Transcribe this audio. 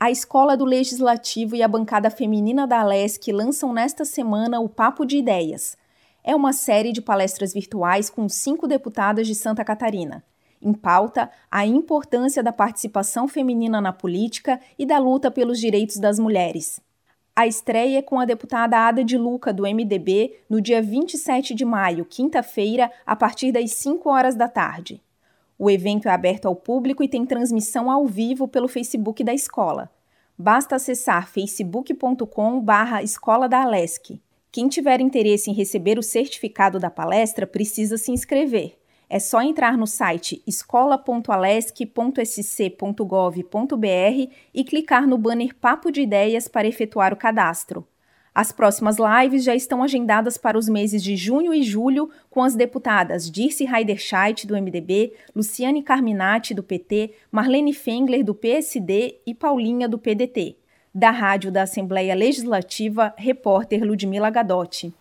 A Escola do Legislativo e a bancada feminina da Alesc lançam nesta semana o Papo de Ideias. É uma série de palestras virtuais com 5 deputadas de Santa Catarina. Em pauta, a importância da participação feminina na política e da luta pelos direitos das mulheres. A estreia é com a deputada Ada de Luca, do MDB, no dia 27 de maio, quinta-feira, a partir das 5 horas da tarde. O evento é aberto ao público e tem transmissão ao vivo pelo Facebook da escola. Basta acessar facebook.com/Escola da Alesc. Quem tiver interesse em receber o certificado da palestra precisa se inscrever. É só entrar no site escola.alesc.sc.gov.br e clicar no banner Papo de Ideias para efetuar o cadastro. As próximas lives já estão agendadas para os meses de junho e julho com as deputadas Dirce Heiderscheit, do MDB, Luciane Carminati, do PT, Marlene Fengler, do PSD e Paulinha, do PDT. Da Rádio da Assembleia Legislativa, repórter Ludmila Gadotti.